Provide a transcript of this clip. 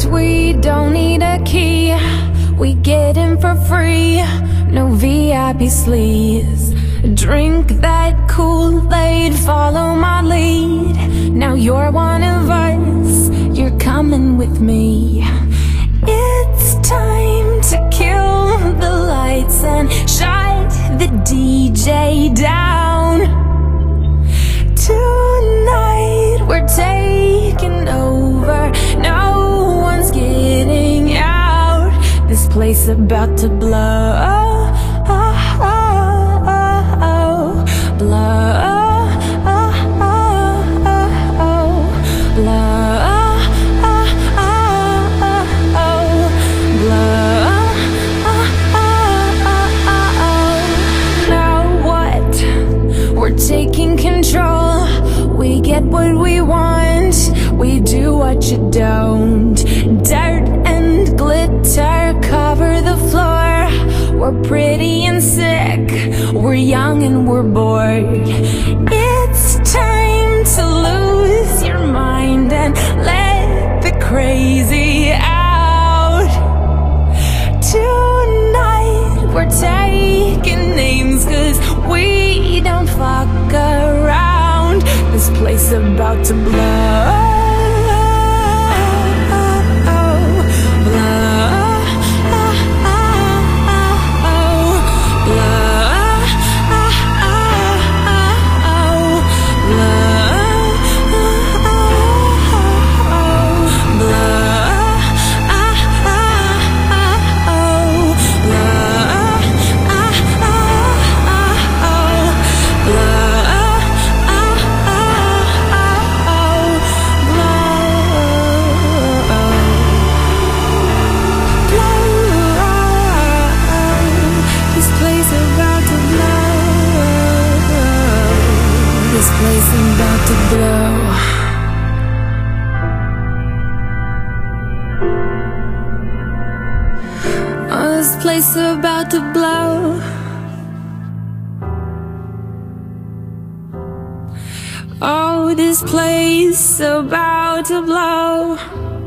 We don't need a key, we get in for free. No VIP sleeves. Drink that Kool-Aid, follow my lead. Now you're one of us, you're coming with me. It's time to kill the lights and shut the DJ down. Tonight we're taking over, no one's getting out. This place about to blow. Taking control, we get what we want, we do what you don't. Dirt and glitter cover the floor. We're pretty and sick, we're young and we're bored. It's time to lose your mind and let the crazy out. Tonight we're taking names, 'cause we don't fuck around. This place about to blow. This place about to blow. Oh, this place about to blow. Oh, this place about to blow.